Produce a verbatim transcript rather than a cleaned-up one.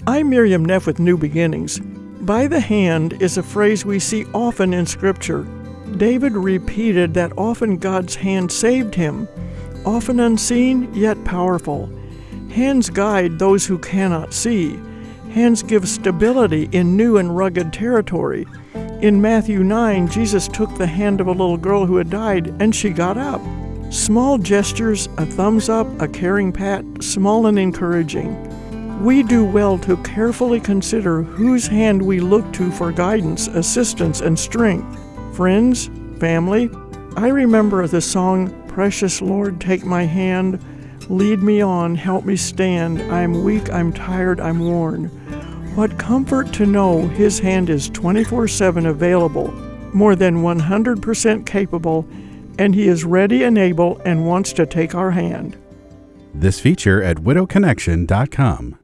I'm Miriam Neff with New Beginnings. By the hand is a phrase we see often in Scripture. David repeated that often God's hand saved him, often unseen yet powerful. Hands guide those who cannot see. Hands give stability in new and rugged territory. In Matthew nine, Jesus took the hand of a little girl who had died, and she got up. Small gestures, a thumbs up, a caring pat, small and encouraging. We do well to carefully consider whose hand we look to for guidance, assistance, and strength. Friends, family, I remember the song, "Precious Lord, Take My Hand, Lead Me On, Help Me Stand, I'm weak, I'm tired, I'm worn." What comfort to know His hand is twenty-four seven available, more than one hundred percent capable, and He is ready and able and wants to take our hand. This feature at widow connection dot com.